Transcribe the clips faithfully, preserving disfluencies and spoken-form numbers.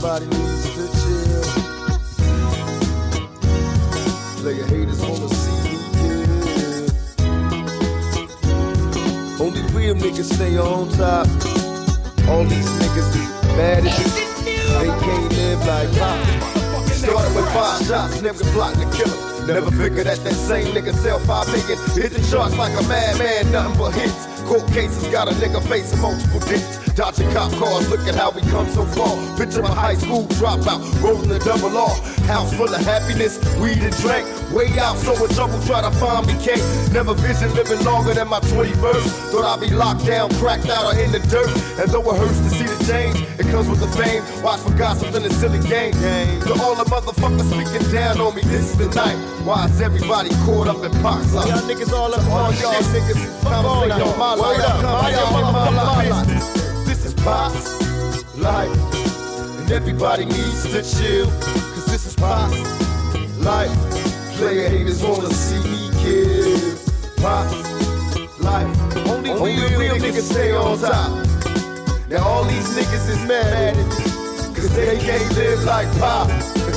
Everybody needs to chill. Player haters wanna see me kill. Only real niggas stay on top. All these niggas is mad as shit. They can't live like pop. Started with five shots, never plotting to kill him. Never figured that that same nigga sell five million. Hit the charts like a madman, nothing but hits. Court cases got a nigga facing multiple digits. Dodging cop cars, look at how we come so far. Picture my high school dropout, rolling the double R. House full of happiness, weed and drink. Way out, so in trouble, try to find me can't. Never vision living longer than my twenty-first. Thought I'd be locked down, cracked out, or in the dirt. And though it hurts to see the change, it comes with the fame. Watch for gossip in a silly game. To all the motherfuckers speaking down on me, this is the night. Why is everybody caught up in box? Y'all niggas all up on y'all niggas. Come on, on my life. Come on, my life. This is Pop's life. And everybody needs to chill. Cause this is Pop's life. Player haters wanna see me kill. Pop's life. Only, Only real, real niggas stay on top. Now all these niggas is mad at me. Cause they can't live like Pop.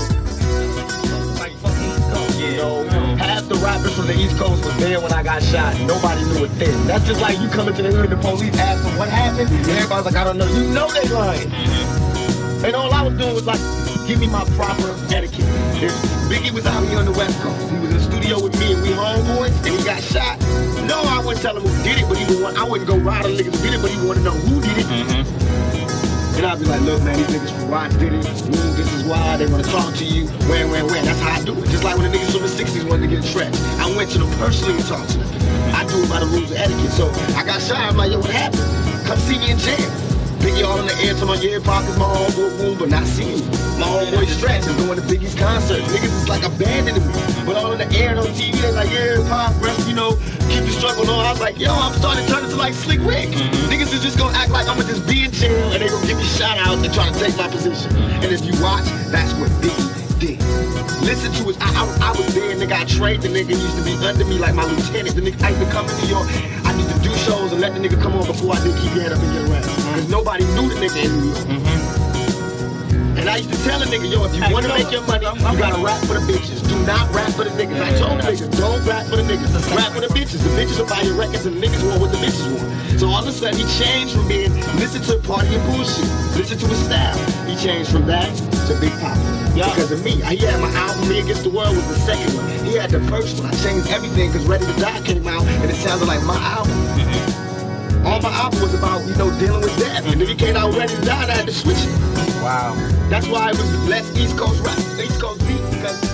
You know, half the rappers from the East Coast was there when I got shot. Nobody knew a thing. That's just like you coming to the hood, the police ask them what happened, and everybody's like, I don't know. You know they lying. And all I was doing was like, give me my proper etiquette. If Biggie was out here on the West Coast, he was in the studio with me and we homeboys, and he got shot. No, I wouldn't tell him who did it, but he would want, I wouldn't go ride a niggas who did it, but he wanted to know who did it. Mm-hmm. And I'd be like, look, man, these niggas from Watts did it. Mm, this is why they want to talk to you. When, when, when. That's how I do it. Just like when the niggas from the sixties wanted to get stretched. I went to them personally and talked to them. I do it by the rules of etiquette. So I got shot. I'm like, yo, what happened? Come see me in jail. Biggie all in the air to my ear pockets, my homeboy boom, but not seeing me. My homeboy Stretch is going to Biggie's concert. Niggas is like abandoning me. But all in the air and on T V, they like, yeah, Pop, rest, you know, keep the struggle on. I was like, yo, I'm starting to turn into like Slick Rick. Mm-hmm. Niggas is just gonna act like I'm gonna just be in jail and they gonna give me shout outs and try to take my position. And if you watch, that's what Biggie did. Listen to his, I, I, I was there, nigga, I trained the nigga, he used to be under me like my lieutenant. The nigga, I used to come to New York, I used to do shows and let the nigga come on before I did keep your head up and get around. Cause nobody knew the nigga in New York. Mm-hmm. And I used to tell a nigga, yo, if you wanna make your money, you gotta rap for the bitches. Do not rap for the niggas. I told the niggas, don't rap for the niggas. Rap for the bitches. The bitches will buy your records and the niggas want what the bitches want. So all of a sudden he changed from being listen to party and bullshit, listen to his style. He changed from that to Big Pop. Yeah. Because of me. He had my album, Me Against the World was the second one. He had the first one. I changed everything because Ready to Die came out and it sounded like my album. Mm-hmm. All my album was about, you know, dealing with death. And then he came out Ready to Die and I had to switch it. Wow. That's why it was less East Coast rap, East Coast beat, because